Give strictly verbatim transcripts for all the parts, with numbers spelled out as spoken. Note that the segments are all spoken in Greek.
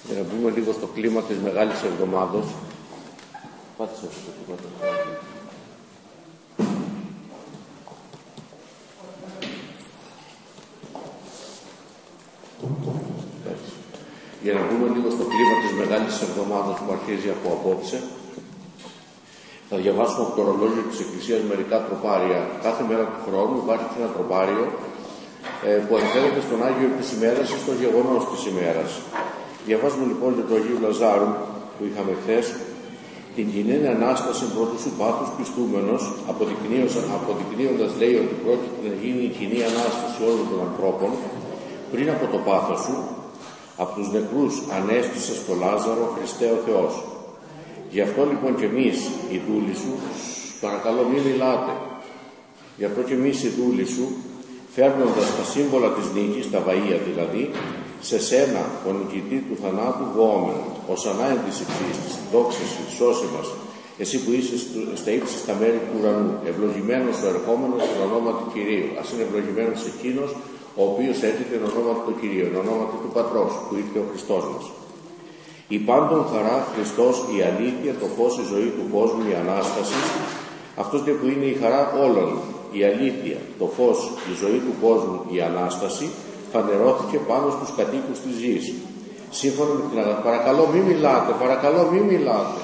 Για να μπούμε λίγο στο κλίμα της Μεγάλης Εβδομάδος. Πάτησα αυτό το κλίμα το Για να μπούμε λίγο στο κλίμα της Μεγάλης Εβδομάδος που αρχίζει από απόψε, θα διαβάσουμε από το ρολόγιο της Εκκλησίας μερικά τροπάρια. Κάθε μέρα του χρόνου υπάρχει ένα τροπάριο ε, που αναφέρεται στον Άγιο της ημέρας ή στο γεγονός της ημέρας. Διαβάζουμε λοιπόν για το Αγίου Λαζάρου που είχαμε χθες, την κοινή Ανάσταση πρώτου σου πάθους πιστούμενος, αποδεικνύοντας λέει ότι πρόκειται να γίνει η κοινή Ανάσταση όλων των ανθρώπων, πριν από το πάθος σου, από τους νεκρούς ανέστησες το Λάζαρο, Χριστέ ο Θεός. Γι' αυτό λοιπόν και εμείς οι δούλοι σου, παρακαλώ μην μιλάτε, γι' αυτό και εμείς οι δούλοι σου, φέρνοντας τα σύμβολα της νίκης, τα βαΐα δηλαδή, σε σένα, ο νικητή του θανάτου, γόμεν, ως ανάγκη της υψίστης, δόξα σου, σώσε μας, εσύ που είσαι στα ύψη στα μέρη του ουρανού, ευλογημένος ο ερχόμενος εν ονόματι Κυρίου. Ας είναι ευλογημένος εκείνος ο οποίος έρχεται εν ονόματι του Κυρίου, εν ονόματι του Πατρός, που ήρθε ο Χριστός μας. Η πάντων χαρά Χριστός, η αλήθεια, το φως, η ζωή του κόσμου, η Ανάσταση, αυτός που είναι η χαρά όλων, η αλήθεια, το φως, η ζωή του κόσμου, η Ανάσταση, φανερώθηκε πάνω στους κατοίκους της γης. Σύμφωνα με την αγαθότητα. Παρακαλώ μη μιλάτε, παρακαλώ μη μιλάτε.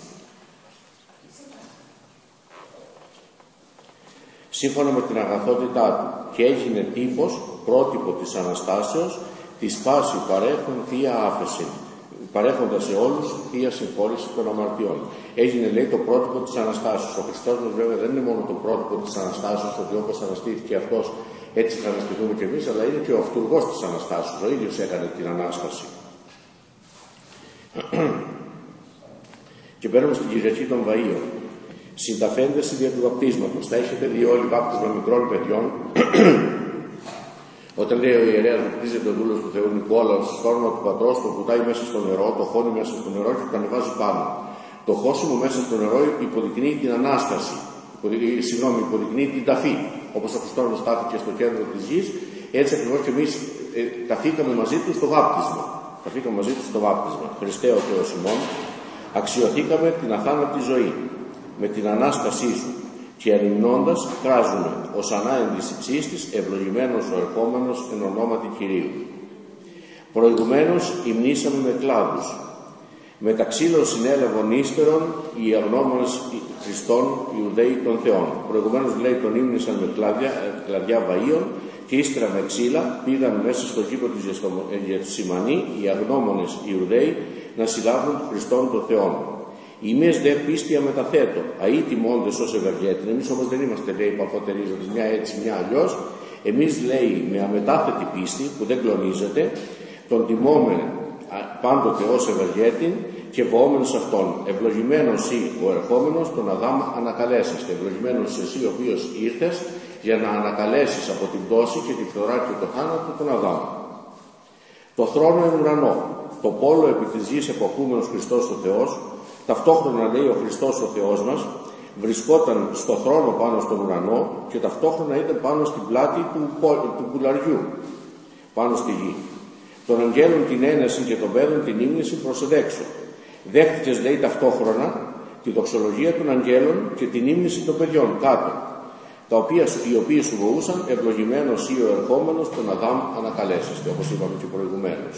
Σύμφωνα με την αγαθότητά του, και έγινε τύπος, πρότυπο της Αναστάσεως, τη πάση παρέχον θεία άφεση, παρέχοντας σε όλους θεία συμφόρηση των αμαρτιών. Έγινε λέει το πρότυπο της Αναστάσεως. Ο Χριστός μας βέβαια δεν είναι μόνο το πρότυπο της Αναστάσεως, ότι όπως αναστήθηκε αυτός έτσι θα αναστηθούμε κι εμείς, αλλά είναι και ο αυτούργος της Αναστάσεως. Ο ίδιος έκανε την Ανάσταση. Και παίρνουμε στην Κυριακή των Βαΐων. Συνταφέντες δια του βαπτίσματος. Θα έχετε δει όλοι βάπτισμα μικρών παιδιών. Όταν λέει ο ιερέας βαπτίζεται ο δούλος του Θεού Νικόλαος, στο όνομα του Πατρός, το κουτάει μέσα στο νερό, το χώνει μέσα στο νερό και το ανεβάζει πάνω. Το χώσιμο μέσα στο νερό υποδεικνύει την Ανάσταση. Συγγνώμη, υποδεικνύει την ταφή. Όπως ο Χριστός στάθηκε στο κέντρο της γης, έτσι ακριβώς και εμείς ε, ταφήκαμε μαζί του στο βάπτισμα. Ταφήκαμε μαζί του στο βάπτισμα. Χριστέ ο Θεός ημών, αξιωθήκαμε την αθάνατη ζωή με την Ανάστασή σου και ανυμνώντας κράζουμε ως ανάγκης υψίστης, ευλογημένος ο ερχόμενος εν ονόματι Κυρίου. Προηγουμένως υμνήσαμε με κλάδους. Με ξύλων συνέλαβον ύστερον οι αγνώμονες Χριστών Ιουδαίοι των Θεών. Προηγουμένως λέει τον ύμνησαν με κλαδιά, κλαδιά βαΐων και ύστερα με ξύλα πήγαν μέσα στο κήπο της Γεθσιμανή οι αγνώμονες Ιουδαίοι να συλλάβουν Χριστών των Θεών. Ημείς δε πίστια μεταθέτω, αεί τιμώντες ως ευεργέτην. Εμείς όμως δεν είμαστε λέει παπωτερίζοντες μια έτσι μια αλλιώς. Εμείς λέει με αμετάθετη πίστη που δεν κλονίζεται, τον τιμώμε πάντοτε ως ευεργέτην και βοόμενος αυτόν. Ευλογημένος ή ο ερχόμενος τον Αδάμ ανακαλέσαστε. Ευλογημένος εσύ ο οποίος ήρθες για να ανακαλέσεις από την πτώση και τη φθορά και το θάνατο τον Αδάμ. Το θρόνο εν ουρανό, το πόλο επί της γης εποχούμενος Χριστός ο Θεός, ταυτόχρονα λέει ο Χριστός ο Θεός μας, βρισκόταν στο θρόνο πάνω στον ουρανό και ταυτόχρονα ήταν πάνω στην πλάτη του, του πουλαριού, πάνω στη γη. Των αγγέλων την ένεση και των παιδών την ύμνηση προς εδέξω. Δέχτηκες λέει ταυτόχρονα τη δοξολογία των αγγέλων και την ύμνηση των παιδιών κάτω, τα οποία, οι οποίοι σου βοούσαν ευλογημένος ή ο ερχόμενος τον Αδάμ ανακαλέσαστε, όπως είπαμε και προηγουμένως.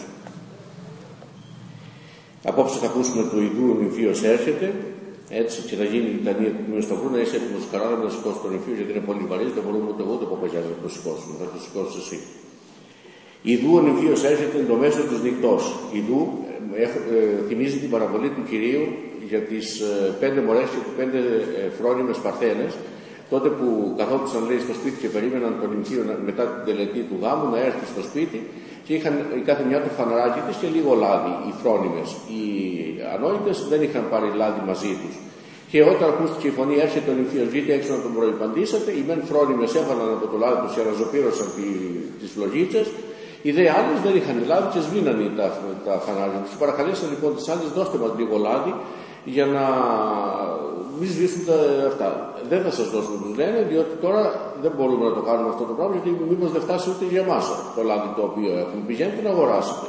Απόψε θα ακούσουμε το Ιδού ο νυμφίος έρχεται, έτσι και θα γίνει η λιτανία του Τμήματος Σταυρού, να είσαι έτοιμος καλά να σηκώσει τον νυμφίο, γιατί είναι πολύ βαρύς, δεν μπορούμε ούτε εγώ ούτε παπαγιάζει να το σηκώσουμε, θα το σηκώσεις εσύ. Ιδού ο νυμφίος έρχεται εν το μέσο της νυχτός. Ιδού ε, ε, θυμίζει την παραβολή του Κυρίου για τις ε, πέντε μωρές και τις πέντε ε, φρόνιμες παρθένες, τότε που καθόντουσαν λέει στο σπίτι και περίμεναν τον νυμφίο μετά την τελετή του γάμου να έρθει στο σπίτι και είχαν η κάθε μια το φαναράκι της και λίγο λάδι οι φρόνιμες. Οι ανόητες δεν είχαν πάρει λάδι μαζί τους. Και όταν ακούστηκε η φωνή έρχεται ο νυμφίος, βγείτε έξω να τον προϋπαντήσετε, οι μεν φρόνιμες έβαλαν από το λάδι τους και αναζωπήρωσαν τις φλογίτσες. Οι δε άλλες δεν είχαν λάδι και σβήνανε τα, τα φανάρια τους. Παρακαλέσαν λοιπόν τις άλλες, δώστε μας λίγο λάδι για να μην σβήσουν τα αυτά. Δεν θα σας δώσουμε, τους λένε, διότι τώρα δεν μπορούμε να το κάνουμε αυτό το πράγμα, γιατί μήπως δεν φτάσει ούτε για εμάς το λάδι το οποίο έχουμε. Πηγαίνετε να αγοράσετε.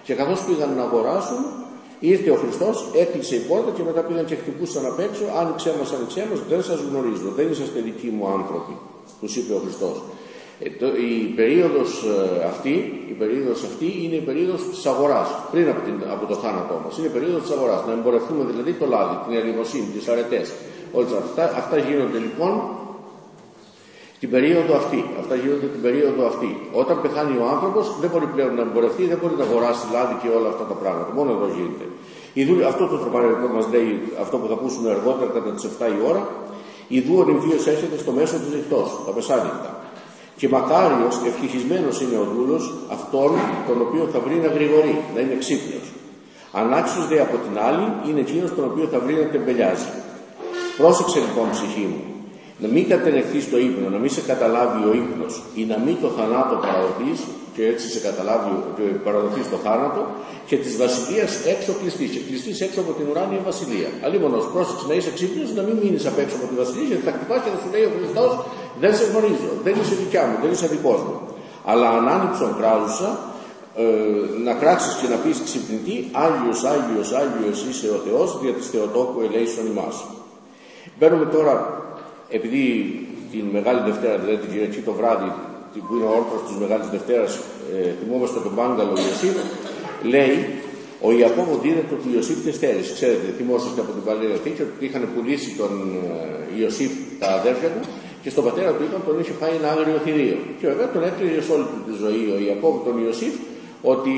Και καθώς πήγαν να αγοράσουν, ήρθε ο Χριστός, έκλεισε η πόρτα και μετά πήγαν και χτυπούσαν απ' έξω. Άνοιξέ μας, άνοιξέ μας, δεν σας γνωρίζω, δεν είσαστε δικοί μου άνθρωποι, τους είπε ο Χριστός. Ε, το, η, περίοδος, ε, αυτή, η περίοδος αυτή είναι η περίοδος της αγοράς, πριν από, την, από το θάνατό μας. Είναι η περίοδος της αγοράς, να εμπορευτούμε δηλαδή το λάδι, την ελεημοσύνη, τις αρετές. Όλα αυτά, αυτά γίνονται λοιπόν την περίοδο αυτή. Αυτά γίνονται την περίοδο αυτή. Όταν πεθάνει ο άνθρωπος, δεν μπορεί πλέον να εμπορευτεί, δεν μπορεί να αγοράσει λάδι και όλα αυτά τα πράγματα. Μόνο εδώ γίνεται. Αυτό το τροπαρελικό μας λέει, αυτό που θα ακούσουμε αργότερα κατά τις επτά η ώρα, ιδού ο νυμφίος έρχεται στο μέσο της νυχτός, τα μεσάνυχτα. Και μακάριος, ευτυχισμένος είναι ο δούλος αυτόν τον οποίο θα βρει να γρηγορεί, να είναι ξύπνιος. Ανάξιος δε από την άλλη είναι εκείνος τον οποίο θα βρει να τεμπελιάζει. Πρόσεξε λοιπόν, ψυχή μου, να μην κατενεχθείς το ύπνο, να μην σε καταλάβει ο ύπνος ή να μην το θανάτο παραδοθείς και έτσι σε καταλάβει και παραδοθείς το θάνατο και της βασιλείας έξω κλειστής και κλειστής έξω από την ουράνια βασιλεία. Αλλήμωνος, πρόσεξε να είσαι ξύπνιος, να μην μείνεις απ' έξω από τη βασιλεία γιατί θα χτυπάς και θα σου λέει ο Χριστός δεν σε γνωρίζω, δεν είσαι δικιά μου, δεν είσαι δικός μου. Αλλά αν άνοιξον κράζουσα, ε, να κράξεις και να πεις ξυπνητή, Άγιος, Άγιος, Άγιος είσαι ο Θεός, δια της Θεοτόκου ελέησον ημάς. Μπαίνουμε τώρα, επειδή την Μεγάλη Δευτέρα, δηλαδή την Κυριακή το βράδυ, που είναι ο όρθρος της Μεγάλης Δευτέρας, ε, θυμόμαστε τον Πάγκαλο Ιωσήφ, λέει, ο Ιακώβ δίδεται του Ιωσήφ και στέρισε. Ξέρετε, θυμόσαστε από την Παλαιά Διαθήκη ότι είχαν πουλήσει τον ε, Ιωσήφ τα αδέρφια του και στον πατέρα του είπαν τον είχε φάει ένα άγριο θηρίο. Και βέβαια τον έκλειγε σε όλη τη ζωή ο Ιακώβ τον Ιωσήφ ότι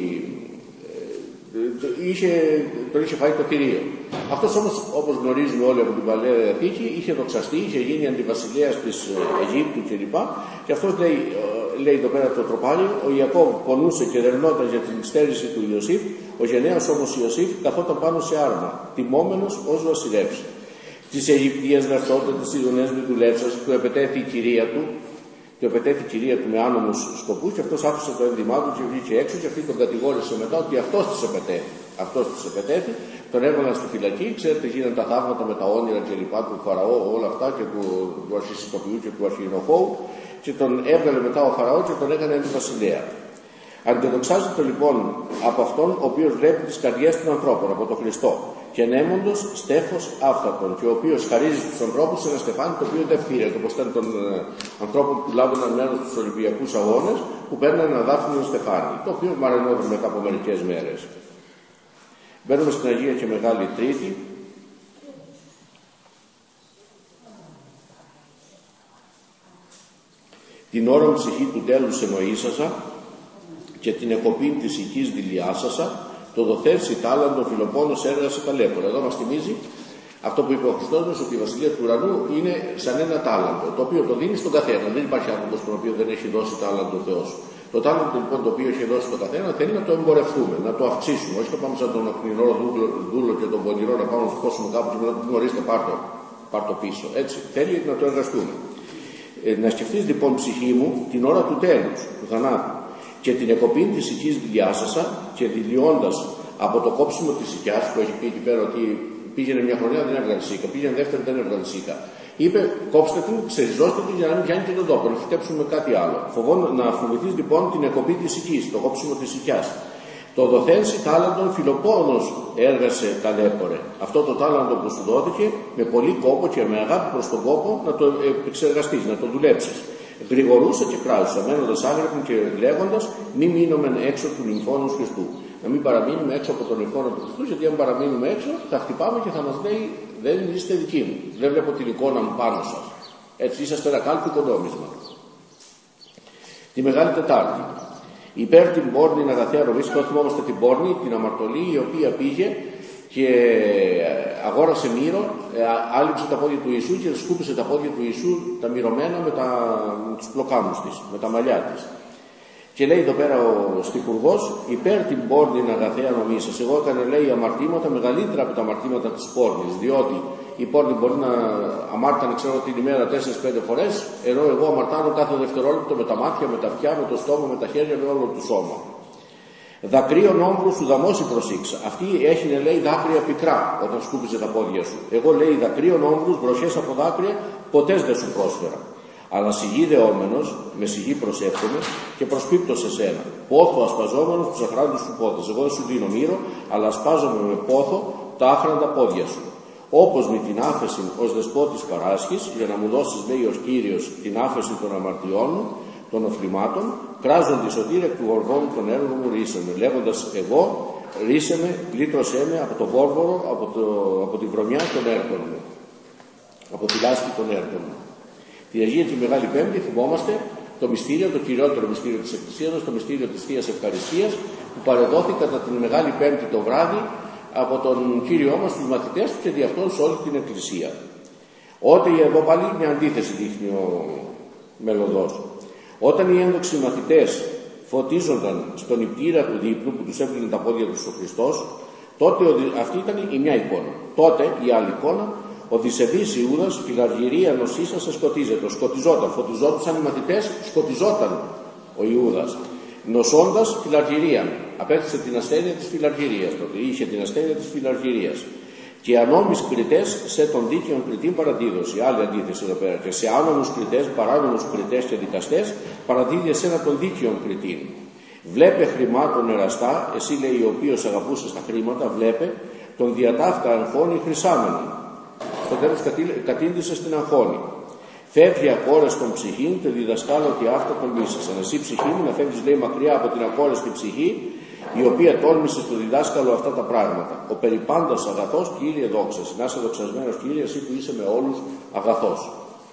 Είχε, τον είχε φάει το θηρίο. Αυτός όμως, όπως γνωρίζουμε όλοι από την Παλαιά Διαθήκη, είχε δοξαστεί, είχε γίνει αντιβασιλέας της Αιγύπτου κλπ. Και αυτός λέει, λέει εδώ πέρα το τροπάριο, ο Ιακώβ πονούσε και ρελνόταν για την στέρηση του Ιωσήφ, ο γενναίος όμως Ιωσήφ καθόταν πάνω σε άρμα, τιμόμενος ως βασιλεύς. Της Αιγυπτίας δραστότητα της Ιδονές με δουλεύσας, του επετέθη η κυρία του, και επετέθη η κυρία του με άνομους σκοπούς και αυτός άφησε το ένδυμά του και βγήκε έξω και αυτή τον κατηγόρησε μετά ότι αυτός της επετέθη. Αυτός της επετέθη, τον έβαλαν στη φυλακή, ξέρετε γίνανε τα θαύματα με τα όνειρα και λοιπά του Φαραώ, όλα αυτά και του, του αρχισυσκοπιού και του αρχινοφόου και τον έβγαλε μετά ο Φαραώ και τον έκανε βασιλέα. Αντιδοξάζεται λοιπόν από αυτόν ο οποίος βλέπει τις καρδιές των ανθρώπων, από τον Χριστό, και νέμοντος στέφος άφθαρτον, και ο οποίος χαρίζει στους ανθρώπους σε ένα στεφάνι το οποίο δεν φύρεται, όπως ήταν των ε, ανθρώπων που λάβαιναν μέρος στους Ολυμπιακούς Αγώνες, που παίρνουν ένα δάφνιο στεφάνι, το οποίο μαρενόταν μετά από μερικές μέρες. Μπαίνουμε στην Αγία και Μεγάλη Τρίτη. Την ώρα ψυχή του τέλους εννοήσασα και την εκοπήν της οικής δηλιάσασα, το δοθέρσι τάλαντο φιλοπόνος έργασε ταλέπορα. Εδώ μας θυμίζει αυτό που είπε ο Χριστός μας, ότι η βασιλεία του ουρανού είναι σαν ένα τάλαντο, το οποίο το δίνει στον καθένα. Δεν υπάρχει άνθρωπος τον οποίο δεν έχει δώσει τάλαντο ο Θεός. Το τάλαντο λοιπόν το οποίο έχει δώσει στον καθένα θέλει να το εμπορευτούμε, να το αυξήσουμε. Όχι να πάμε σαν τον οκνηρό δούλο και τον πονηρό να πάμε να του κόσουμε κάπου και να του γνωρίστε πάρτο, πάρτο πίσω. Έτσι, θέλει να το εργαστούμε. Ε, να σκεφτείς λοιπόν, ψυχή μου, την ώρα του τέλους, του θανάτου, και την εκοπήν της οικής δηλιάσασα και δηλειώντας από το κόψιμο της οικιάς, που έχει πει εκεί πέρα ότι πήγαινε μια χρονιά δεν έβγαλε σίκα, πήγαινε δεύτερη δεν έβγαλε σίκα. Είπε κόψτε την, ξεριζώστε την για να μην πιάνει και τον τόπο, να φυτέψουμε κάτι άλλο. Φοβό να φοβηθείς λοιπόν την εκοπή της οικής, το κόψιμο της οικιάς. Το δοθένσι τάλαντον φιλοπόνος έργασε ταλέπορε. Αυτό το τάλαντο που σου δόθηκε με πολύ κόπο και με αγάπη προς τον κόπο να το εξεργαστείς, να το δουλέψεις. Γρηγορούσε και κράζουσα, μένοντας άγρυπνοι και λέγοντας μη μείνομεν έξω του νυμφώνου Χριστού. Να μην παραμείνουμε έξω από τον νυμφώνο του Χριστού, γιατί αν παραμείνουμε έξω θα χτυπάμε και θα μας λέει δεν είστε δικοί μου. Δεν βλέπω την εικόνα μου πάνω σας. Έτσι είσαστε ένα κάλπι κοντόμισμα. Τη Μεγάλη Τετάρτη. Υπέρ την πόρνη αγαθέα ροβής, το θυμόμαστε την πόρνη, την αμαρτωλή η οποία πήγε και αγόρασε μύρο, άλυψε τα πόδια του Ιησού και σκούπισε τα πόδια του Ιησού τα μυρωμένα με, τα, με τους πλοκάμους της, με τα μαλλιά της. Και λέει εδώ πέρα ο στιχουργός, υπέρ την πόρνη αγαθέα νομίσας. Εγώ έκανε, λέει, αμαρτήματα μεγαλύτερα από τα αμαρτήματα της πόρνης, διότι η πόρνη μπορεί να αμάρτανε, ξέρω, την ημέρα τέσσερις πέντε φορές, ενώ εγώ αμαρτάνω κάθε δευτερόλεπτο με τα μάτια, με τα αυτιά, με το στόμα, με τα χέρια, με όλο το σώμα. Δακρύων όμβρου σου δαμώσει προσήξα. Αυτή έχει, λέει, δάκρυα πικρά όταν σκούπιζε τα πόδια σου. Εγώ, λέει, δακρύων όμβρου, βροχές από δάκρυα, ποτέ δεν σου πρόσφερα. Αλλά σιγή δεόμενος, με σιγή προσεύχομαι και προσπίπτω σε σένα. Πόθο ασπαζόμενος τους αχράντους σου πόδες. Εγώ δεν σου δίνω μύρο, αλλά ασπάζομαι με πόθο τα άχραντα πόδια σου. Όπως με την άφεση ως δεσπότης παράσχης, για να μου δώσεις, λέει ο Κύριος, την άφεση των αμαρτιών μου, των οφλημάτων, κράζον τη σωτήρια εκ του γοργόνου των έργων μου ρίσαμε, λέγοντας εγώ, ρίσε με, λύτρωσέ με από το βόρβορο, από, το, από τη βρωμιά των έργων μου, από τη λάσπη των έργων μου. Την Αγία τη Μεγάλη Πέμπτη θυμόμαστε το μυστήριο, το κυριότερο μυστήριο της Εκκλησίας μας, το μυστήριο της Θείας Ευχαριστίας, που παρεδόθη κατά την Μεγάλη Πέμπτη το βράδυ από τον Κύριό μας, τους μαθητές του και δι' αυτόν σε όλη την Εκκλησία. Όταν εδώ πάλι μια αντίθεση δείχνει ο μελλοντός. Όταν οι ένδοξοι μαθητές φωτίζονταν στον υπτήρα του δείπνου που τους έπλυνε τα πόδια τους ο Χριστός, τότε αυτή ήταν η μια εικόνα. Τότε η άλλη εικόνα, ο δισεβής Ιούδας, φιλαργυρία νοσήσα σε σκοτίζεται, σκοτιζόταν, φωτιζόντουσαν οι μαθητές, σκοτιζόταν ο Ιούδας. Νοσώντας φιλαργυρία, απέκτησε την ασθένεια της φιλαργυρίας, τότε είχε την ασθένεια της φιλαργυρίας. Και ανώμεις κριτές σε των δίκαιων κριτήν παραδίδωση. Άλλη αντίθεση εδώ πέρα. Και σε άνομους κριτές, παράνομους κριτές και δικαστές παραδίδει εσένα των δίκαιων κριτήν. Βλέπε χρημάτων εραστά, εσύ λέει ο οποίος αγαπούσες τα χρήματα, βλέπε τον διατάφτα αγχώνη χρυσάμενον. Στο τέλος κατήντησε στην αγχώνη. Φεύγει ακόρες των ψυχήν, το διδασκάλω ότι αυτά τον μίσησαν. Εσύ ψυχή μου να φεύγεις, λέει, μακριά από την ακόρεστη ψυχή, η οποία τόλμησε στο διδάσκαλο αυτά τα πράγματα. Ο περιπάντας αγαθός, Κύριε δόξα. Να είσαι δοξασμένος, Κύριε, εσύ που είσαι με όλους αγαθός.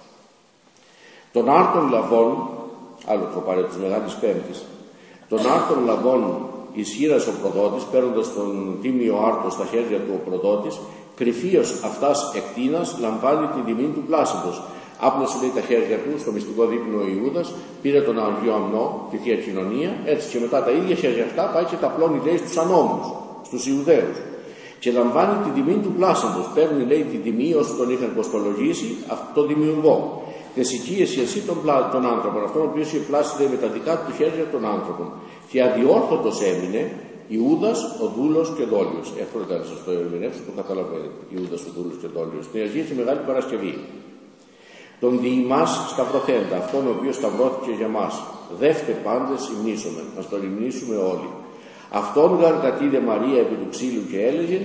Τον άρτων λαβών, άλλο τροπάρε της Μεγάλης Πέμπτης, τον άρτων λαβών ισχύρας ο προδότης, παίρνοντας τον τίμιο άρτο στα χέρια του ο προδότης, κρυφίως αυτάς εκτείνας λαμβάνει την τιμή του πλάσιντος. Άπλωσε, λέει, τα χέρια του στο μυστικό δείπνο ο Ιούδας, πήρε τον Αγίο Αμνό, τη Θεία Κοινωνία, έτσι και μετά τα ίδια χέρια αυτά πάει και τα πλώνει, λέει, στους ανώμους, στους Ιουδαίους. Και λαμβάνει την τιμή του πλάσαντος. Παίρνει, λέει, την τιμή όσο τον είχαν κοστολογήσει, τον δημιουργό. Θεσικίεσαι εσύ τον, πλά, τον άνθρωπον, αυτόν ο οποίος είχε πλάσει, λέει, με τα δικά του χέρια των άνθρωπων. Και αδιόρθωτος έμεινε Ιούδας, ο δούλος και δόλιος. Εύκολα να σας το ερμηνεύσω, το καταλαβαίνετε. Ιούδας, ο δούλος και δόλιος. Στην Αγία τη Μεγάλη Παρασκευή. Τον διημάς σταυρωθέντα, αυτόν ο οποίος σταυρώθηκε για μας. Δεύτε πάντες υμνήσομεν, να τον υμνήσουμε όλοι. Αυτόν γαρ κατήδε Μαρία επί του ξύλου και έλεγε,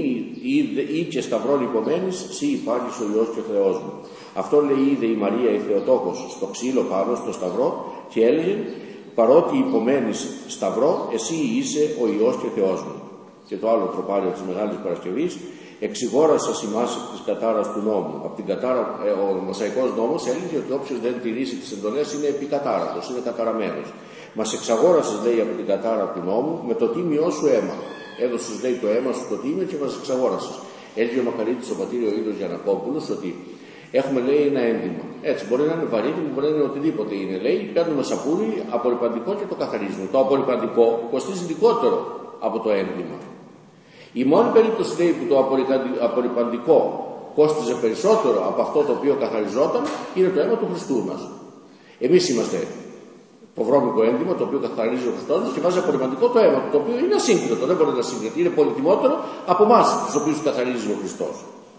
ή και σταυρών υπομένης, σύ υπάρχεις ο Υιός και ο Θεός μου. Αυτόν, λέει, είδε η Μαρία η Θεοτόκος στο ξύλο πάνω, στο σταυρό, και έλεγε, παρότι υπομένεις σταυρό, εσύ είσαι ο Υιός και Θεός μου. Και το άλλο τροπάριο της Μεγάλης Παρασκευής, εξηγόρασα ημάς εκ της κατάρας του νόμου. Από την κατάρα, ε, ο Μοσαϊκός νόμος έλεγε ότι όποιος δεν τηρήσει τις εντολές είναι επικατάρατος, είναι καταραμένος. Μας εξαγόρασες, λέει, από την κατάρα του νόμου με το τίμιό σου αίμα. Έδωσες, λέει, το αίμα σου το τίμιο και μας εξαγόρασες. Έλεγε ο Μακαρίτης ο πατήριο Ήλιος Γιαννακόπουλος ότι έχουμε, λέει, ένα ένδυμα. Έτσι, μπορεί να είναι βαρύτιμο, μπορεί να είναι οτιδήποτε είναι. Λέει, παίρνουμε σαπούνι, απορριπαντικό και το καθαρίζουμε. Το απορριπαντικό κοστίζει λιγότερο από το ένδυμα. Η μόνη περίπτωση, λέει, που το απορριπαντικό κόστιζε περισσότερο από αυτό το οποίο καθαριζόταν είναι το αίμα του Χριστού μας. Εμείς είμαστε το βρώμικο ένδυμα το οποίο καθαρίζει ο Χριστός μας και βάζει απορριπαντικό το αίμα του, το οποίο είναι ασύγκριτο, δεν μπορεί να συγκριθεί, είναι πολυτιμότερο από εμάς τους οποίους καθαρίζει ο Χριστός.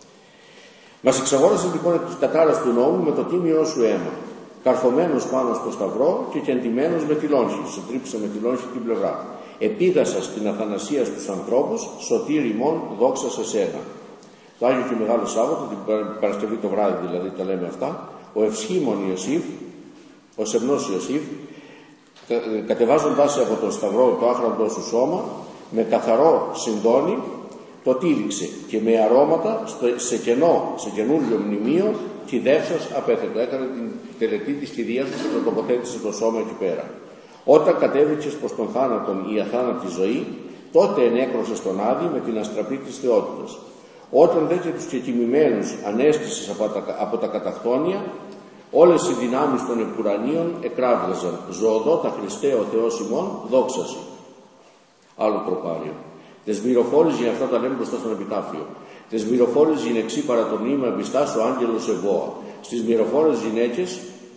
Μας εξαγόρασε λοιπόν εκ της κατάρας του νόμου με το τίμιό σου αίμα, καρφωμένος πάνω στο σταυρό και κεντυμένος με τη λόγχη, σου τρίψε με τη λόγχη την πλευρά. Επίδασα στην αθανασία στους ανθρώπους, σωτήρ ημών δόξα σε σένα. Το Άγιο και Μεγάλο Σάββατο, την Παρασκευή το βράδυ δηλαδή τα λέμε αυτά, ο ευσχήμων Ιωσήφ, ο σεμνός Ιωσήφ, κατεβάζοντας από τον σταυρό το άχραντό σου σώμα, με καθαρό συντόνι, το τύλιξε και με αρώματα σε κενό, σε καινούριο μνημείο, κηδεύσας απέθετο. Έκανε την τελετή της κηδείας του και το τοποθέτησε το σώμα εκεί πέρα. Όταν κατέβηκες προς τον θάνατον η αθάνατη ζωή, τότε ενέκρωσες τον Άδη με την αστραπή της θεότητας. Όταν δε και τους κεκοιμημένους ανέστησες από τα, από τα καταχθόνια, όλες οι δυνάμεις των επουρανίων εκράβγαζαν. Ζωοδότα Χριστέ ο Θεός ημών, δόξαση. Άλλο τροπάριο. Τες μυροφόρες για αυτά τα λέμε μπροστά στον επιτάφιο. Τες μυροφόρες γυναιξή παρά το μνήμα εμπιστάς ο άγγελος Εβώα. Στις μυροφόρες γυναίκες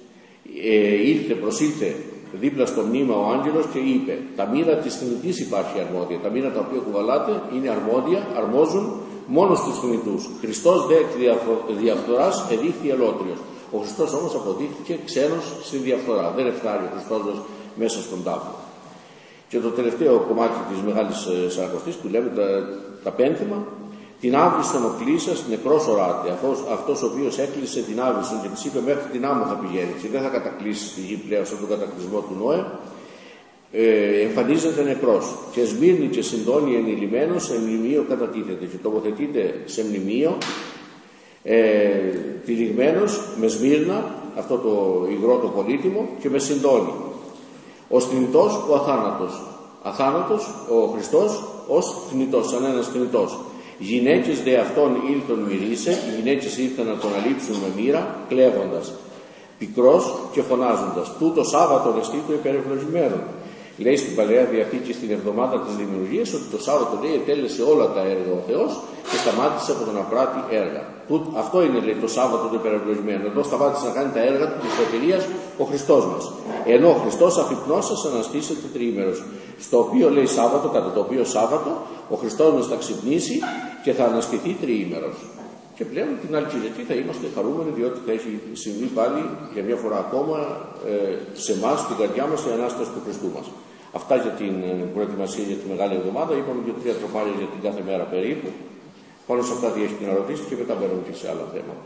ε, ήρθε, προσήλθε δίπλα στο μνήμα ο άγγελος και είπε: τα μοίρα της θνητής υπάρχει αρμόδια. Τα μοίρα τα οποία κουβαλάτε είναι αρμόδια, αρμόζουν μόνο στους θνητούς. Χριστός δε εκ διαφθοράς εδείχθη ελότριος. Ο Χριστός όμως αποδείχθηκε ξένος στη διαφθορά. Δεν εφτάρει ο Χριστός μας μέσα στον τάφο. Και το τελευταίο κομμάτι της Μεγάλης Σαρακοστής που λέμε τα, τα πένθυμα, την άβυσον οκλήσας νεκρός οράτε. Αυτός, αυτός ο οποίος έκλεισε την άβυσον και της είπε μέχρι την άμμο θα πηγαίνει και δεν θα κατακλείσει τη γη πλέον σαν τον κατακλυσμό του Νόε, ε, εμφανίζεται νεκρός. Και Σμύρνη και Συντώνη ενηλυμένος σε μνημείο κατατίθεται και τοποθετείται σε μνημείο ε, τυλιγμένος με Σμύρνα, αυτό το υγρό το πολύτιμο, και με Συντώνη. Ο θνητός, ο αθάνατος. Αθάνατος, ο Χριστός, ως θνητός, σαν ένας θνητός. Γυναίκες δε αυτόν ήλθον μυρίσε, οι γυναίκες ήρθαν να τον αλείψουν με μοίρα, κλέβοντας, πικρός και φωνάζοντας. Τούτο Σάββατο εστί το υπερευλογημένο. Λέει στην Παλαιά Διαθήκη στην εβδομάδα της δημιουργίας ότι το Σάββατο λέει ετέλεσε όλα τα έργα ο Θεός και σταμάτησε από το να πράττει έργα. Αυτό είναι λέει το Σάββατο το υπερευλογημένο. Εδώ σταμάτησε να κάνει τα έργα της σωτηρίας ο Χριστός μας. Ενώ ο Χριστός αφυπνώσας αναστήσεται τριήμερος. Στο οποίο λέει Σάββατο, κατά το οποίο Σάββατο ο Χριστός μας θα ξυπνήσει και θα αναστηθεί τριήμερος. Και πλέον την άλλη Κυριακή θα είμαστε χαρούμενοι διότι θα έχει συμβεί πάλι για μια φορά ακόμα ε, σε εμάς, στην καρδιά μας, η Ανάσταση του Χριστού μας. Αυτά για την προετοιμασία για τη Μεγάλη Εβδομάδα. Είπαμε και τρία τροπάρια για την κάθε μέρα περίπου. Πάνω σε αυτά διέχει την ερωτήση και μετά μπαίνουμε και σε άλλα θέματα.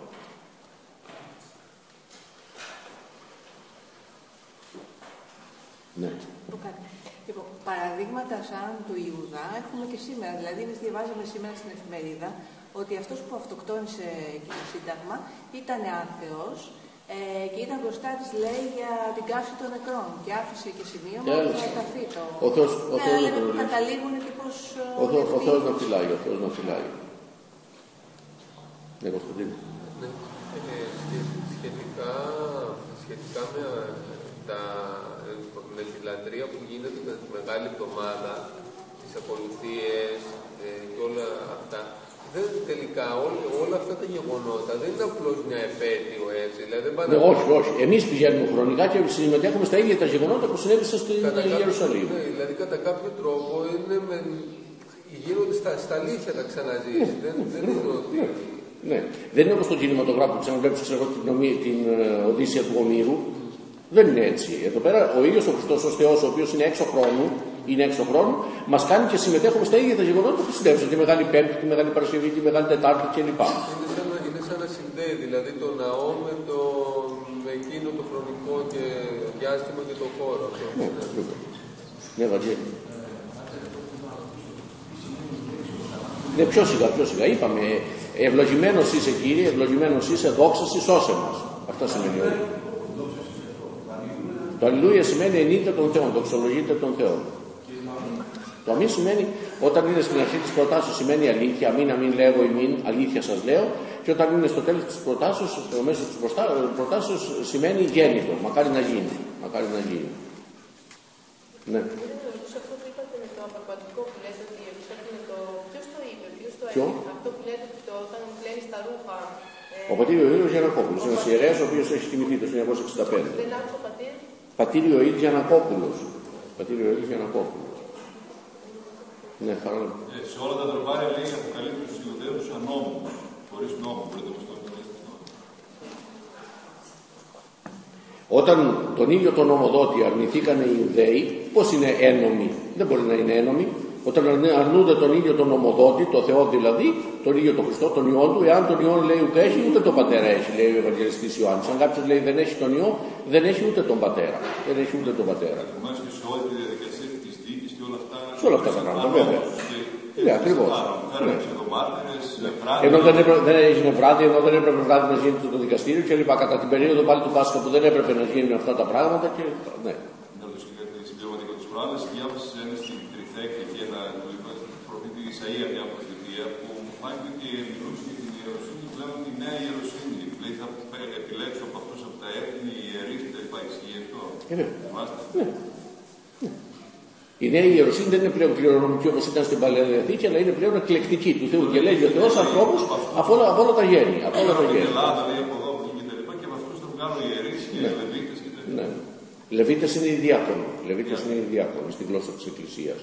Ναι. Λοιπόν, παραδείγματα σαν του Ιούδα έχουμε και σήμερα. Δηλαδή, εμείς διαβάζαμε σήμερα στην εφημερίδα ότι αυτός που αυτοκτόνησε και το Σύνταγμα ήταν άθεος ε, και ήταν μπροστά της, λέει, για την καύση των νεκρών και άφησε και σημείωμα ότι θα ταφεί το... Ο Θεός, ο ναι, Θεός λέμε που καταλήγουν και πως... Ο, Θεός, ο Θεός να φυλάει, ο Θεός να φυλάει. Ναι, Κωνσταντίνο. Ναι, ε, σχετικά, σχετικά με, τα, με τη λατρεία που γίνεται με τη Μεγάλη Εβδομάδα, τις ακολουθίες ε, και όλα αυτά, δεν, τελικά όλα, όλα αυτά τα γεγονότα δεν είναι απλώς μια επέτειο έτσι. Δηλαδή, δεν πάνε... ναι, όχι, όχι. Εμείς πηγαίνουμε χρονικά και συμμετέχουμε στα ίδια τα γεγονότα που συνέβησαν στην Ιερουσαλήμ. Ναι, δηλαδή κατά κάποιο τρόπο είναι με, γίνονται στα, στα αλήθεια τα ξαναζήσεις. Ναι, δεν, ναι, δεν είναι ότι... Ναι. Ναι. Δεν είναι όπως το κινηματογράφο που ξαναβλέπεις ξέρω, την, την uh, Οδύσσεια του Ομήρου. Δεν είναι έτσι. Εδώ πέρα ο ίδιος ο Χριστός ως Θεός, ο οποίος είναι έξω χρόνου, είναι έξω χρόνου, μας κάνει και συμμετέχουμε στα ίδια τα γεγονότα που συνέβησαν. Τη Μεγάλη Πέμπτη, τη Μεγάλη Παρασκευή, τη Μεγάλη Τετάρτη κλπ. Είναι σαν, είναι σαν να συνδέει δηλαδή το ναό με, το, με εκείνο το χρονικό και διάστημα και το χώρο. Ναι, ναι, ναι, Βαγγέλη. Ναι, πιο σιγά, πιο σιγά. Είπαμε, ευλογημένος είσαι Κύριε, ευλογημένος είσαι, δόξα σοι, σώσε μας. Αυτά σημαίνει όλοι. Το αλληλούια σημαίνει ενείτε τον Θεό, δοξολογείτε τον Θεό. Το αμήν σημαίνει, όταν είναι στην αρχή της προτάσεως σημαίνει αλήθεια, αμήν αμήν λέγω ημίν, αλήθεια σας λέω, και όταν είναι στο τέλος της προτάσεως, στο μέσο της προτάσεως σημαίνει γέννητο, μακάρι να γίνει. Μακάρι να γίνει. Ναι. Αυτό που είπατε με το απαρπατικό που λέτε ότι η Ιερουσαλήμ είναι το... Ποιος το είπε, ποιος το Ποιο? είπε. Αυτό που λέτε ότι το, όταν πλένεις τα ρούχα... Ο πατήρ Ιωήλιος Γιαννακόπουλος, ένας ιερέας ο οποίος έχει τιμηθεί το χίλια εννιακόσια εξήντα πέντε. Δεν άκουσα πατήρ. Πατήρ Ιωήλιος Γιαννακόπουλος. Πατήρ Ιωήλιος Γιαννακόπουλος. Ναι, χαρά. Ε, σε όλα τα τροπάρια λέει αποκαλύπτει τους Ιουδαίους ανώμους, χωρίς νόμο, μπορείτε να το Όταν τον ίδιο τον νομοδότη αρνηθήκαν οι Ιουδαίοι, πώς είναι ένομοι? Δεν μπορεί να είναι ένομοι. Όταν αρνούνται τον ίδιο τον νομοδότη, το Θεό δηλαδή, τον ίδιο τον Χριστό, τον Υιόν του, εάν τον Υιόν λέει ούτε έχει, ούτε τον Πατέρα έχει, λέει ο Ευαγγελιστής Ιωάννης. Αν κάποιος λέει δεν έχει τον Υιό, δεν έχει ούτε τον Πατέρα. Δεν έχει ούτε τον Πατέρα. Μάλιστα και σε όλη τη διαδικασία της δίκης και όλα αυτά. Σε όλα αυτά τα πράγματα, βέβαια. Ναι, ακριβώς. Φέραμε ψευδομάρτυρες, βράδυ. Ενώ δεν, έπρεπε, δεν έγινε βράδυ, ενώ δεν έπρεπε βράδυ να γίνεται το δικαστήριο και λοιπά. Κατά την περίοδο πάλι του Πάσχα που δεν έπρεπε να γίνουν αυτά τα πράγματα και. Ναι. Συμπληρωματικό της προάλλας, διάβασα ένα στην Τριθέκη και ένα του προφήτη Ισαΐα μια προφητεία που μου φάνηκε ότι μιλούσε για την Ιεροσύνη πλέον τη Νέα Ιεροσύνη. Λέει θα επιλέξω από αυτούς από τα έθνη ιερείς και τα λοιπά. Ισχύει αυτό? Ναι. Η Νέα Ιεροσύνη δεν είναι πλέον κληρονομική όπως ήταν στην Παλαιά Διαθήκη, αλλά είναι πλέον εκλεκτική του Θεού και λέγει ο Θεός ανθρώπους από όλα, από όλα τα γέννη. Από όλα τα γέννη. Η Ελλάδα λέει από εδώ και τα λοιπά και με αυτούς θα βγάλω ιερείς και ναι. Λεβίτες και τα λοιπά. Ναι. Λεβίτες είναι οι διάκονοι. Λεβίτες είναι οι διάκονοι στη γλώσσα της Εκκλησίας.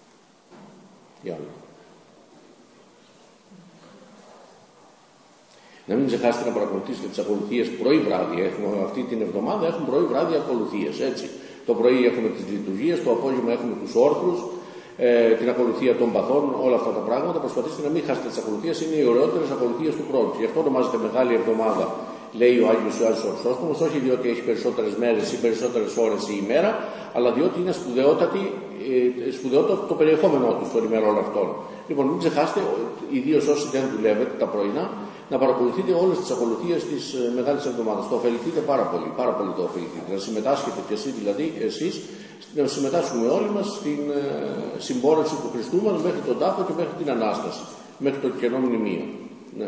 Για άλλο. Να μην ξεχάσετε να παρακολουθήσετε τις ακολουθίες πρωί-βράδυ. Έχουμε αυτή την εβδομάδα έχουμε πρωί-βράδυ ακολουθίες. Έτσι. Το πρωί έχουμε τις λειτουργίες, το απόγευμα έχουμε τους όρκρους, ε, την ακολουθία των παθών, όλα αυτά τα πράγματα. Προσπαθήστε να μην χάσετε τις ακολουθίες, είναι οι ωραιότερες ακολουθίες του χρόνου. Γι' αυτό ονομάζεται Μεγάλη Εβδομάδα, λέει ο Άγιος Ιωάννης ο Χρυσόστομος, όχι διότι έχει περισσότερες μέρες ή περισσότερες ώρες η ημέρα, αλλά διότι είναι σπουδαιότατη, ε, σπουδαιότατο το περιεχόμενό του των ημερών αυτών. Λοιπόν, μην ξεχάσετε, ιδίως όσοι δεν δουλεύετε τα πρωινά, να παρακολουθείτε όλες τις ακολουθίες της ε, Μεγάλης Εβδομάδας. Το ωφεληθείτε πάρα πολύ, πάρα πολύ το ωφεληθείτε. Να συμμετάσχετε και εσείς, δηλαδή εσείς, να συμμετάσχουμε όλοι μας στην ε, συμπόρευση του Χριστού μας μέχρι τον τάφο και μέχρι την Ανάσταση, μέχρι το κενό μνημείο. Ναι.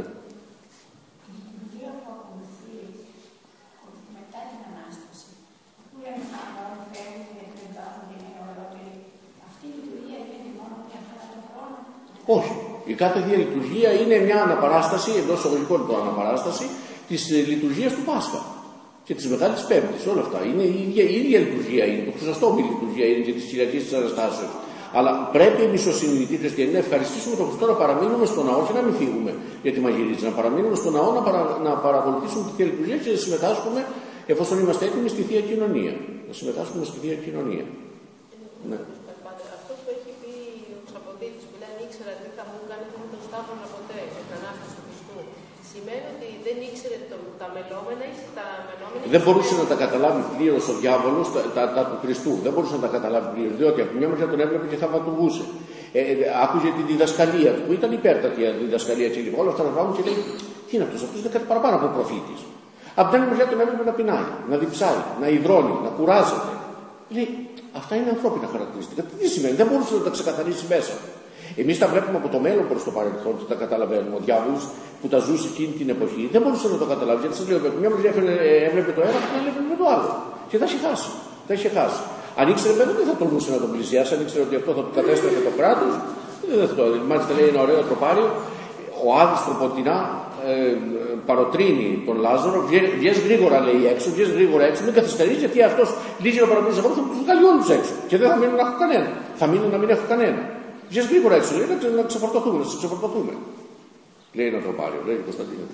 Όχι. Η κάθε Θεία Λειτουργία είναι μια αναπαράσταση, εντός εισαγωγικών το αναπαράσταση, της λειτουργίας του Πάσχα και της Μεγάλης Πέμπτης. Όλα αυτά. Είναι η ίδια, η ίδια λειτουργία, είναι το Χρυσοστόμη λειτουργία, είναι και της Κυριακής της Αναστάσεως. Αλλά πρέπει εμείς ως συνειδητοί χριστιανοί να ευχαριστήσουμε τον Χριστό, να παραμείνουμε στο ναό και να μην φύγουμε για τη μαγειρίτσα. Να παραμείνουμε στο ναό, να, παρα, να παρακολουθήσουμε τη Θεία Λειτουργία και να συμμετάσχουμε, εφόσον είμαστε έτοιμοι, στη Θεία Κοινωνία. Να συμμετάσχουμε στη Θεία Κοινωνία. Ναι. Αυτό που έχει πει ο Ξαποντήτης, που δεν ήξερα τι θα μου κάνει τον Σταύρονα ποτέ, επανάσταση του Χριστού, σημαίνει ότι δεν ήξερε το, τα μελόμενα ή τα μελόμενα. Δεν μπορούσε να τα καταλάβει πλήρως ο διάβολος τα, τα, τα του Χριστού. Δεν μπορούσε να τα καταλάβει πλήρως, διότι από μια μεριά τον έβλεπε και θαυματουργούσε. Ε, ε, άκουγε τη διδασκαλία του, που ήταν υπέρτατη η διδασκαλία και λοιπόν, όλα αυτά τα πράγματα και λέει: τι είναι αυτό, αυτό είναι κάτι παραπάνω από προφήτης. Από την άλλη μεριά τον έβλεπε να πεινάει, να διψάει, να υδρώνει, να κουράζεται. Λέει: αυτά είναι ανθρώπινα χαρακτηριστικά. Τι σημαίνει, δεν μπορούσε να τα ξεκαθαρίσει μέσα. Εμείς τα βλέπουμε από το μέλλον προς το παρελθόν και τα καταλαβαίνουμε. Ο διάβολος που τα ζούσε εκείνη την εποχή δεν μπορούσε να το καταλάβει. Γιατί σας λέω: μια μεριά έβλεπε το ένα και έβλεπε το άλλο. Και θα είχε χάσει. Θα είχε χάσει. Αν ήξερε βέβαια δεν θα τολμούσε να τον πλησιάσει. Αν ήξερε ότι αυτό θα του κατέστρεφε το κράτος, δεν θα το. Μάλιστα λέει ένα ωραίο τροπάριο. Ο Άδης τροποτινά ε, παροτρύνει τον Λάζαρο, βγες γρήγορα λέει έξω, βγες γρήγορα έξω, μην καθυστερείς γιατί αυτός λύζει να παραμείνει από θα τους βγάλει όλους έξω και δεν θα μείνουν να έχουν κανένα. Θα μείνουν να μην έχουν κανένα. Βγες γρήγορα έξω, λέει, να, να ξεφορτωθούμε, να ξεφορτωθούμε. Λέει ένα τροπάριο, λέει η Κωνσταντίνα.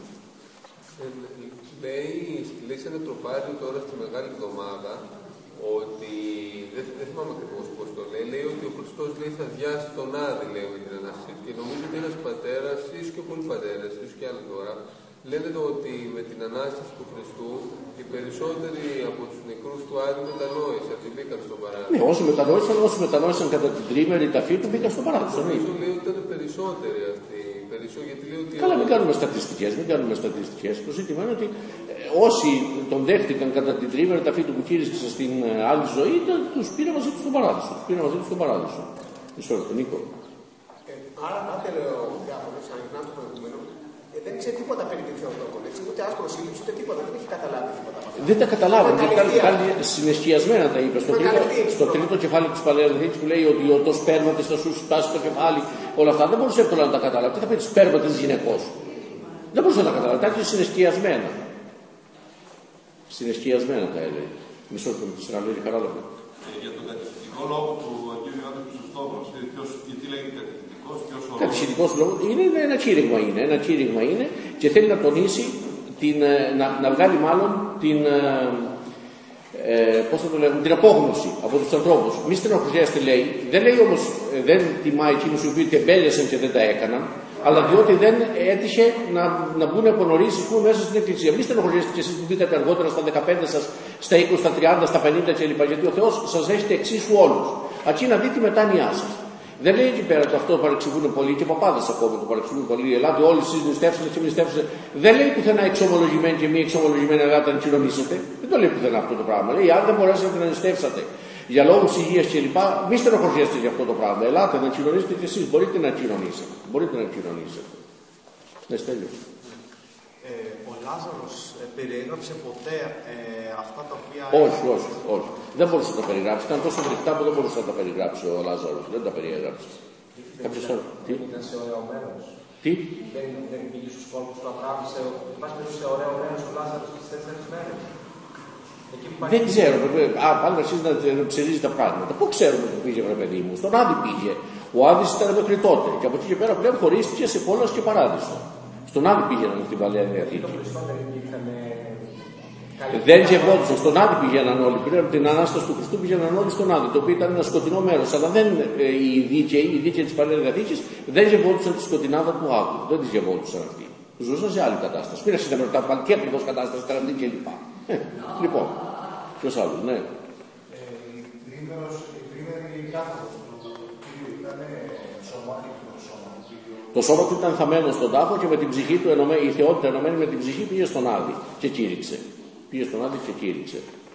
Ε, λέει, λέει σε ένα τροπάριο τώρα στη Μεγάλη Εβδομάδα ότι, δεν, δεν θυμάμαι ακριβώς πώς το λέει, λέει ότι ο Χριστός λέει, θα διάσει τον Άδη, λέει, με την Ανάσταση. Και νομίζω ότι ένας πατέρας, ίσως και πολλοί πατέρες, ίσως και άλλοι τώρα, λένε ότι με την Ανάσταση του Χριστού οι περισσότεροι από τους νεκρούς του Άδη μετανόησαν, ότι μπήκαν στον παράδεισο. Ναι, όσοι μετανόησαν, όσοι μετανόησαν κατά την τρίμερη ταφή του μπήκαν στον παράδεισο. Νομίζω λέει ότι ήταν περισσότεροι αυτοί. Γιατί λέει ότι καλά, μην κάνουμε στατιστικές, μην κάνουμε στατιστικές. Το ζήτημα είναι ότι ε, όσοι τον δέχτηκαν κατά την τρίμερη ταφή του που κύρισε στην ε, άλλη ζωή, τους πήρε μαζί του στον παράδεισο. Τους πήρε μαζί του στον παράδεισο. Μισό λεπτό, Νίκο. Ε, άρα, αν θέλει ο διάβολος, αν γυρνά το προηγούμενο, ε, δεν ξέρει τίποτα περί την Θεοτόκον. Ούτε άσπρο σύλληψη, ούτε τίποτα. Δεν έχει καταλάβει τίποτα. Δεν τα καταλάβει. Κάνει συναισθιασμένα τα είπε. Στο τρίτο, στο τρίτο κεφάλαιο τη Παλαιολιθήκη που λέει ότι το σπέρμα τη θα σου σπάσει το κεφάλι. Όλα αυτά δεν μπορούσε εύκολα να τα καταλάβει. Τι θα πει σπέρμα τη γυναικό. Δεν μπορούσε να τα καταλάβει. Τα έχει συναισθιασμένα. Συναισθιασμένα τα έλεγε. Μισό λεπτό με τη σειρά λέει χαράλαβα. Για τον κατηχητικό λόγο του Αγίου Ιωάννη του Χρυσόστομου, γιατί λέγεται κατηχητικός και όσο λόγο. Κατηχητικός λόγο είναι ένα κήρυγμα είναι. Ένα κήρυγμα είναι και θέλει να τονίσει, την, να, να βγάλει μάλλον την. Ε, πώς θα το λέγουμε, την απόγνωση από τους ανθρώπους. Μη στενοχωριέστε λέει, δεν λέει όμως, δεν τιμάει εκείνους οι οποίοι τεμπέλιασαν και δεν τα έκαναν, αλλά διότι δεν έτυχε να, να μπουν από νωρίς μέσα στην εκκλησία. Μη στενοχωριέστε και εσείς που μπήκατε αργότερα στα δεκαπέντε σας, στα είκοσι, στα τριάντα, στα πενήντα κλπ. Γιατί ο Θεός σας έχετε εξίσου όλους. Αρκεί να δει τη μετάνοιά σας. Δεν λέει εκεί πέρα το αυτό το παρεξηγούν πολλοί και παπάδες ακόμη το παρεξηγούν πολλοί. Ελάτε όλοι εσείς νηστεύσετε και μη νηστεύσετε. Δεν λέει πουθενά εξομολογημένοι και μη εξομολογημένοι, ελάτε να κοινωνήσετε. Δεν το λέει πουθενά αυτό το πράγμα. Λέει αν δεν μπορέσατε να νηστεύσατε για λόγους υγείας κλπ. Μη στενοχωριέστε για αυτό το πράγμα. Ελάτε να κοινωνήσετε και εσείς. Μπορείτε να κοινωνήσετε. Μπορείτε να κοινωνήσετε. Ναι, Στέλιο. Ε, ο Λάζαρος ε, περιέγραψε ποτέ ε, αυτά τα οποία... Όχι, όχι, όχι. Δεν μπορούσε να τα περιγράψει. Ήταν τόσο γρηκτά που δεν μπορούσε να τα περιγράψει ο Λάζαρος. Δεν τα περιέγραψε. Κάποιος άλλο. Τι. Ήταν σε ωραιωμένος. Τι. Δεν, δεν πήγε στους κόλπους του Αβραάμ σε, σε ωραιωμένος ο Λάζαρος τις τέσσερις μέρες. Δεν ξέρω. Α, πάλι αρχίζει να ψηρίζει τα πράγματα. Πού ξέρουμε που πήγε, βρε παιδί μου. Στον Άδη πήγε. Ο Άδης ήταν μέχρι τότε. Και από εκεί και πέρα πλέον χωρίστηκε σε πόλας και παράδεισο. Στον Άδη πήγαιναν στην Παλαιά Διαθήκη. Δεν γευόντουσαν. Στον Άδη πήγαιναν όλοι. Πριν από την Ανάσταση του Χριστού πήγαιναν όλοι στον Άδη, το οποίο ήταν ένα σκοτεινό μέρος. Αλλά δεν, οι δίκαιοι, οι δίκαιοι της Παλαιάς Διαθήκης δεν γευόντουσαν τη σκοτεινάδα του Άδου. Δεν τις γευόντουσαν αυτοί. Ζούσαν σε άλλη κατάσταση. Πήρε συνέβη τα παλκέπριδος κατάσταση, καραντή κλπ. Ε, λοιπόν, ποιος άλλος, ναι. Το σώμα του ήταν θαμμένο στον τάφο και με την ψυχή του, η θεότητα ενωμένη με την ψυχή, πήγε στον Άδη και κήρυξε. Πήγε στον Άδη και κήρυξε.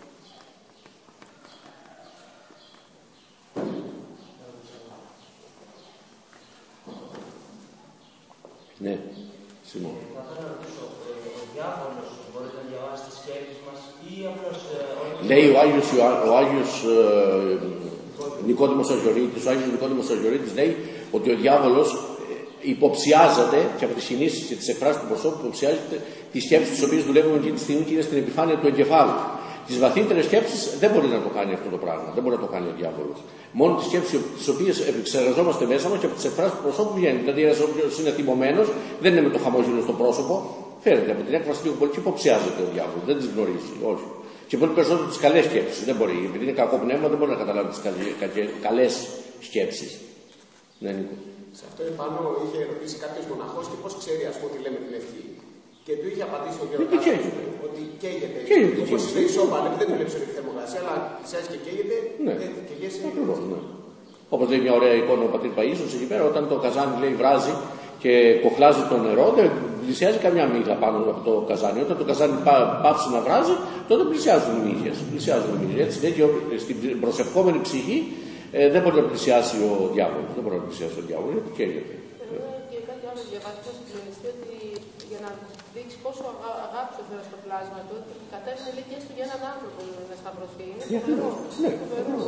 Ναι, Σιμών. Ο διάβολος μπορεί να διαβάσει τις σκέψεις μας ή απλώς... Λέει ο Άγιος, ο Άγιος ε, Νικόδημος Αγιορείτης, ο Άγιος Νικόδημος Αγιορείτης λέει ότι ο διάβολος υποψιάζεται και από τις κινήσεις και τις εκφράσεις του προσώπου υποψιάζεται τις σκέψεις τις οποίες δουλεύουμε εκείνη τη στιγμή και είναι στην επιφάνεια του εγκεφάλου. Τις βαθύτερες σκέψεις δεν μπορεί να το κάνει αυτό το πράγμα. Δεν μπορεί να το κάνει ο διάβολος. Μόνο τις σκέψεις τις οποίες επεξεργαζόμαστε μέσα μας και από τις εκφράσεις του προσώπου βγαίνει. Δηλαδή, ένας όποιος είναι θυμωμένος, δεν είναι με το χαμόγελο στο πρόσωπο, φέρεται από την έκφραση λίγο πολύ και υποψιάζεται ο διάβολος. Δεν τις γνωρίζει. Όχι. Και πολύ περισσότερο τις καλές σκέψεις. Δεν μπορεί. Επειδή είναι κακό πνεύμα, δεν μπορεί να καταλάβει τις καλές σκέψεις. Ναι, Νίκο. Σε αυτό επάνω είχε ρωτήσει κάποιος μοναχός και πώς ξέρει, ας πούμε, ότι λέμε την ευχή. Και του είχε απαντήσει ο Γεροντάς ότι καίγεται. Όπως λέει η σώπα, δεν δουλέψει όλη τη θερμοκρασία, αλλά πλησιάζει και καίγεται. Ναι, και γέσει. Ακριβώς, ναι. Όπως λέει μια ωραία εικόνα ο πατήρ Παΐσιος εκεί πέρα, όταν το καζάνι λέει βράζει και κοχλάζει το νερό, δεν πλησιάζει καμιά μύγα πάνω από το καζάνι. Όταν το καζάνι πάψει να βράζει, τότε πλησιάζουν οι μύγες. Πλησιάζουν οι μύγες. Έτσι λέει και στην προσευχόμενη ψυχή ε, δεν μπορεί να πλησιάσει ο διάβολος. Δεν μπορεί να πλησιάσει ο διάβολος, γιατί καίγεται. Και κάτι άλλο διαβάζω στην κλινιστή ότι για να δείξει πόσο αγάπησε ο Θεός στο πλάσμα του, ότι κατέβαινε λέει και έστω για έναν άνθρωπο να σταυρωθεί. Είναι φοβερό. Ναι, φοβερό.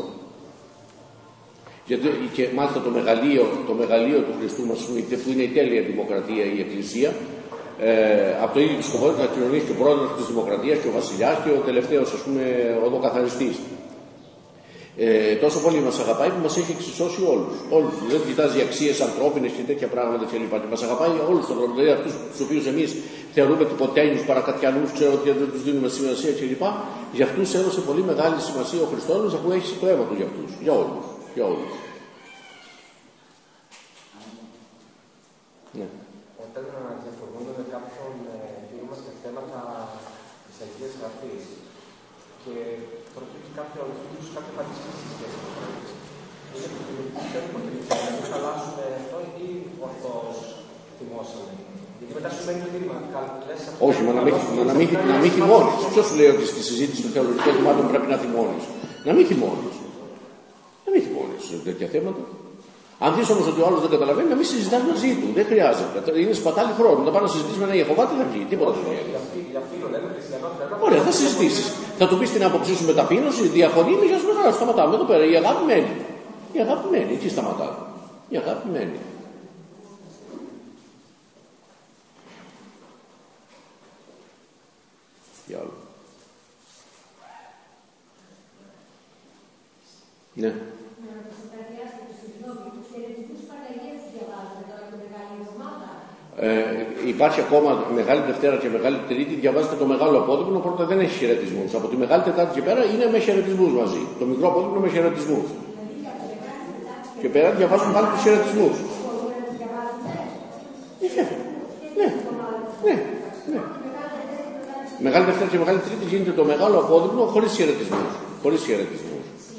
Γιατί και μάλιστα το μεγαλείο, το μεγαλείο του Χριστού μας, που είναι η τέλεια δημοκρατία, η Εκκλησία, ε, από το ίδιο του σκοπό θα κοινωνήσει και ο πρόεδρος της Δημοκρατίας και ο βασιλιάς και ο τελευταίος, ας πούμε, οδοκαθαριστής. Ε, τόσο πολύ μας αγαπάει που μας έχει εξισώσει όλους. όλους. Δεν κοιτάζει αξίες ανθρώπινες και τέτοια πράγματα κλπ. Και μας αγαπάει όλους τον τρόπο. Δηλαδή αυτούς τους οποίους εμείς θεωρούμε τυποτένιους, παρακατιανούς, ξέρω ότι δεν τους δίνουμε σημασία κλπ. Για αυτούς έδωσε πολύ μεγάλη σημασία ο Χριστός, αφού έχει το αίμα του για αυτούς. Για όλους. Για όλους. Ναι. Όταν διαφορούμε με κάποιον φίλο μας για θέματα της Αγίας Γραφής και προκύπτει κάποιο είδους κάποια παρεξήγηση στη σχέση με το πιστεύουμε ότι θα χαλάσουμε αυτό ή ορθώς θυμώσαμε. Γιατί μετά σου μένει το δίλημα. Όχι, μα να μην, να μην, να μην θυμώνεις. Ποιος σου λέει ότι στη συζήτηση των θεολογικών θεμάτων πρέπει να θυμώνεις. Να μην θυμώνεις. Να μην θυμώνεις σε τέτοια θέματα. Αν δεις όμως ότι ο άλλος δεν καταλαβαίνει, να μην συζητάς μαζί του. Δεν χρειάζεται. Είναι σπατάλη χρόνου. Να πάει να συζητήσεις με ένα Ιεχωβά, τι θα βγει. Τίποτα δεν βγαίνει. Ωραία, θα συζητήσεις. Θα του πεις την άποψή σου με ταπείνωση, διαφωνεί, μη για σου μεγάλο. Σταματάμε εδώ πέρα. Η αγάπη μένει. Η αγάπη μένει. Εκεί σταματάμε. Η αγάπη μένει. Τι άλλο. Ναι. Ε, υπάρχει ακόμα Μεγάλη Δευτέρα και Μεγάλη Τρίτη, διαβάζετε το Μεγάλο Απόδεικνο, πρώτα δεν έχει χαιρετισμούς. Από τη Μεγάλη Τετάρτη και πέρα είναι με χαιρετισμούς μαζί. Το Μικρό Απόδεικνο με χαιρετισμούς. Και πέρα διαβάζουν πάλι τους χαιρετισμούς. Ναι, ναι, ναι. Μεγάλη Δευτέρα και Μεγάλη Τρίτη γίνεται το Μεγάλο Απόδεικνο χωρίς χαιρετισμούς. Χωρίς χαιρετισμούς.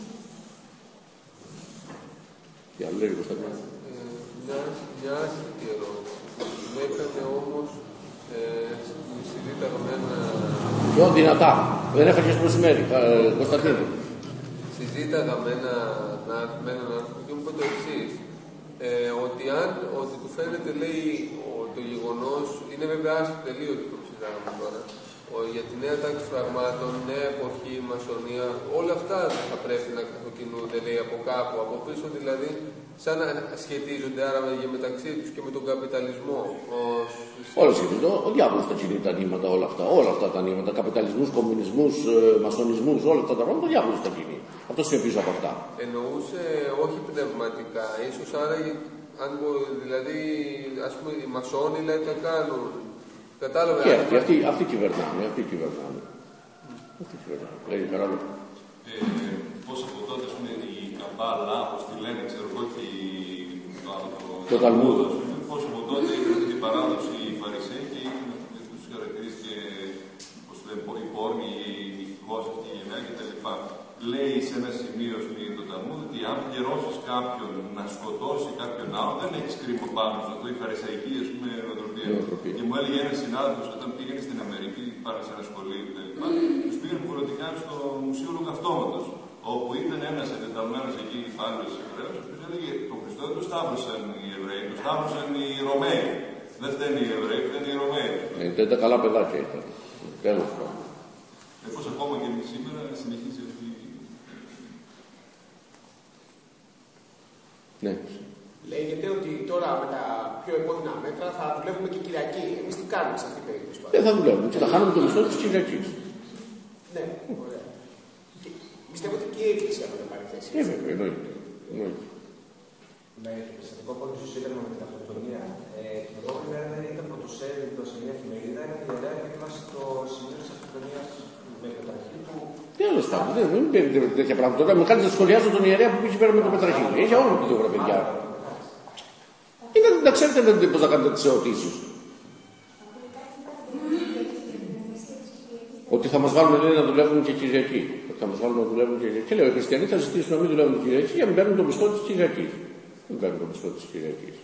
Τι άλλο λέει Κωνσταντίνο. Μια άσχετη ερώτηση. Με έκανε όμως ε, συζήταγα με ένα... Πιο δυνατά. Δεν έφαγες το μεσημέρι, Κωνσταντίνο. Συζήταγα με, ένα, με έναν άνθρωπο και μου είπε το εξής. Ε, ότι, αν, ότι του φαίνεται, λέει, ο, το γεγονός, είναι βέβαια άσχετο τελείως το συζητάγαμε τώρα, ο, για τη νέα τάξη φραγμάτων, νέα εποχή, μασονία, όλα αυτά θα πρέπει να καθοκινούνται, λέει, από κάπου, από πίσω δηλαδή, σαν να σχετίζονται άραγε μεταξύ τους και με τον καπιταλισμό. Ως... Όλα σχετίζονται. Ο διάβολος τα κινεί τα νήματα, όλα αυτά. Όλα αυτά τα νήματα. Καπιταλισμούς, κομμουνισμούς, μασονισμούς, όλα αυτά τα πράγματα. Ο διάβολος τα κινεί. Αυτό είναι πίσω από αυτά. Εννοούσε όχι πνευματικά, ίσως άραγε αν μπο- δηλαδή, ας πούμε, οι μασόνοι λέει τα κάνουν. Κατάλαβε. Και αυτοί, αυτοί, αυτοί κυβερνάνε, αυτοί κυβερνάνε. Αυτοί κυβερνάνε. Λέγει παράλληλα. Ε, πώς από τότε, ας πούμε, η Καμπάλα, όπως τη λένε, ξέρω εγώ, και η, το άλλο, το Ταλμούδο. Πώς από τότε είχαν την παράδοση οι Φαρισαίοι και είχαν τους χαρακτηρίστηκε, πώς λένε, οι πόρνοι, οι ηθικός, αυτή η γενιά κτλ. Λέει σε ένα σημείο στο Ταλμούδο ότι αν πληρώσεις κάποιον να σκοτώσει κάποιον άλλο, δεν έχεις κρίμα πάνω σου. Αυτό η φαρισαϊκή, ας πούμε, νοοτροπία. Και μου έλεγε ένας συνάδελφος όταν πήγαινε στην Αμερική, πάρα σε ένα σχολείο κτλ. Τους πήγαινε υποχρεωτικά στο Μουσείο Ολοκαυτώματος, όπου ήταν ένας εντεταλμένος εκεί υπάλληλος Εβραίος, ο οποίος έλεγε: τον Χριστό δεν τον σταύρωσαν οι Εβραίοι, τον σταύρωσαν οι Ρωμαίοι. Δεν φταίνουν οι Εβραίοι, φταίνουν οι Ρωμαίοι. Ε, τα καλά παιδάκια ήταν. Τέλος πάντων. Εφόσον ακόμα και σήμερα συνεχίζει αυτή. Ναι. Λέγεται ότι τώρα με τα πιο επώδυνα μέτρα θα δουλεύουμε και Κυριακή. Εμείς τι κάνουμε σε αυτή την περίπτωση? Δεν θα δουλεύουμε και θα χάνουμε το μισθό της Κυριακής. Ναι, ωραία. Και πιστεύω ότι και η Εκκλησία θα το πάρει θέση. Ε, βέβαια, εννοείται. εννοείται. Με το περιστατικό που ίσως ήταν με την αυτοκτονία, ε, την επόμενη μέρα δεν ήταν πρωτοσέλιδο σε μια εφημερίδα, ένα ιερέα δίπλασε το σημείο της αυτοκτονίας με πετραχή του. Τέλος πάντων, δεν μην παίρνετε τέτοια πράγματα. Τώρα με κάνετε να σχολιάσω τον ιερέα που πήγε πέρα με το πετραχή. Έχει όλο που το βρε παιδιά. Είναι να ξέρετε πώς να κάνετε τις ερωτήσεις. Ότι θα μας βάλουν λέει, να δουλεύουν και Κυριακή. Ότι θα μας βάλουν να δουλεύουν και Κυριακή. Και λέω: οι χριστιανοί θα ζητήσουν να μην δουλεύουν την Κυριακή για να μην παίρνουν το μισθό της Κυριακής. Δεν παίρνουν το μισθό της Κυριακής.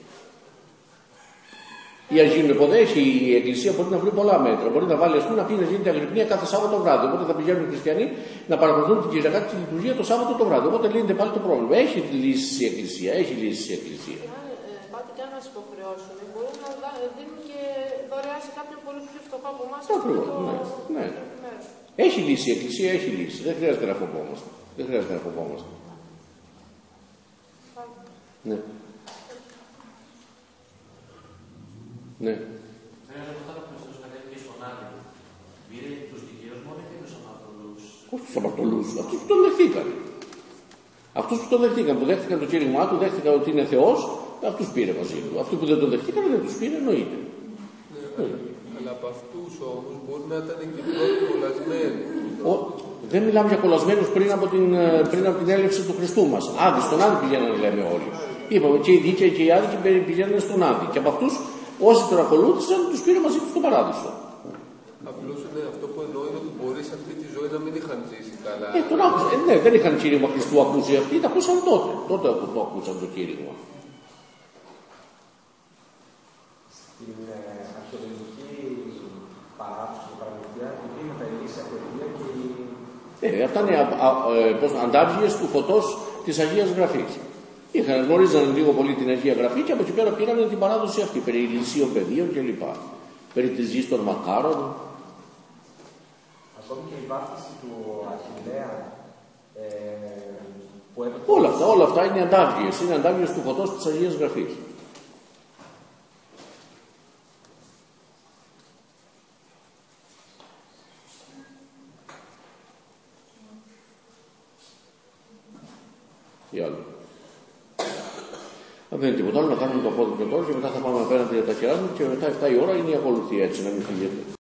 Ή αν γίνουν ποδές, η Εκκλησία μπορεί να βρει πολλά μέτρα. Μπορεί να βάλει, ας πούμε, να πει να γίνεται αγρυπνία κάθε Σάββατο βράδυ. Οπότε θα πηγαίνουν οι χριστιανοί να παρακολουθούν την Κυριακάτικη λειτουργία το Σάββατο το βράδυ. Οπότε λύνεται πάλι το πρόβλημα. Έχει λύσει η Εκκλησία. Έχει λύσει η Εκκλησία. Αν πάτε και αν μας υποχρεώσουν, μπορούν να δίνουν και δωρεά σε κάποιον πολύ πιο φτωχό από εμάς. Ακριβώς. Ναι. ναι. Έχει λύσει η Εκκλησία, έχει λύσει. Δεν χρειάζεται να φοβόμαστε. Δεν χρειάζεται να φοβόμαστε. Ναι. Ναι. Θέλω να ρωτάω που Χριστός κατέβηκε στον Άδη. Πήρε τους δικαίους μόνο και τους αμαρτωλούς. Όχι τους αμαρτωλούς, αυτούς που τον δεχτήκαν. Αυτούς που τον δεχτήκαν, που δέχτηκαν το κήρυγμά του, δέχτηκαν ότι είναι Θεός, αυτούς πήρε μαζί του. Αυτοί που δεν τον δεχτήκαν δεν τους πήρε, εννοείται. Ναι, αλλά από αυτούς όμως μπορεί να ήταν και πρώτοι κολλασμένοι. Ο, δεν μιλάμε για κολλασμένους πριν από την, πριν από την έλευση του Χριστού μας. Άδη, στον Άδη πηγαίνανε λέμε όλοι. Είπαμε και οι δίκαιοι και οι άδικοι πηγαίνανε στον Άδη. Και από αυτούς όσοι τον ακολούθησαν τους πήρε μαζί του στον παράδεισο. Απλώς είναι αυτό που εννοώ είναι ότι μπορεί σε αυτή τη ζωή να μην είχαν ζήσει καλά. Ε, τον άκουσαν. Ε, ναι, δεν είχαν κήρυγμα Χριστού ακούσει αυτοί, τα ακούσαν τότε. Τότε το ακούσαν το κήρυγμα. Στην αρχαιολογική παράδοση του Παραμυθιά υπήρχαν τα Ελίσσια Παιδεία και η. Ε, αυτά είναι ε, αντάβγειες του φωτός της Αγίας Γραφής. Είχαν, γνωρίζαν λίγο πολύ την Αγία Γραφή και από εκεί πέρα πήραν την παράδοση αυτή περί ηλισίων παιδείων κλπ. Περί της γης των μακάρων. Ακόμη και η βάφτιση του Αχιλλέα ε, που έπρεπε. Όλα αυτά, όλα αυτά είναι αντάβγειες. Είναι αντάβγειες του φωτός της Αγίας Γραφής. Ή άλλο. Αν δεν είναι τίποτα άλλο, να κάνουμε το απόδεικτο τώρα και μετά θα πάμε απέναντι για τα χερά μου και μετά εφτά η ώρα είναι η ακολουθία, έτσι να μην φύγετε.